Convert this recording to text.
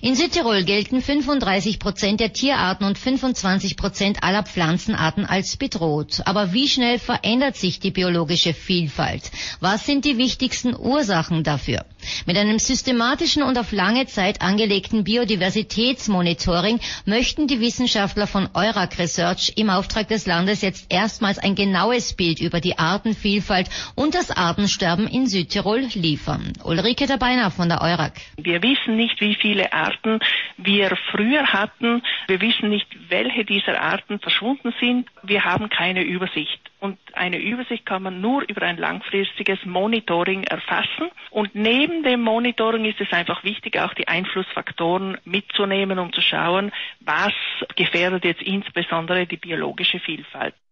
In Südtirol gelten 35% der Tierarten und 25% aller Pflanzenarten als bedroht. Aber wie schnell verändert sich die biologische Vielfalt? Was sind die wichtigsten Ursachen dafür? Mit einem systematischen und auf lange Zeit angelegten Biodiversitätsmonitoring möchten die Wissenschaftler von EURAC Research im Auftrag des Landes jetzt erstmals ein genaues Bild über die Artenvielfalt und das Artensterben in Südtirol liefern. Ulrike Dabeiner von der EURAC. Wir wissen nicht, wie viele Arten wir früher hatten. Wir wissen nicht, welche dieser Arten verschwunden sind. Wir haben keine Übersicht. Und eine Übersicht kann man nur über ein langfristiges Monitoring erfassen. Und neben dem Monitoring ist es einfach wichtig, auch die Einflussfaktoren mitzunehmen, um zu schauen, was gefährdet jetzt insbesondere die biologische Vielfalt.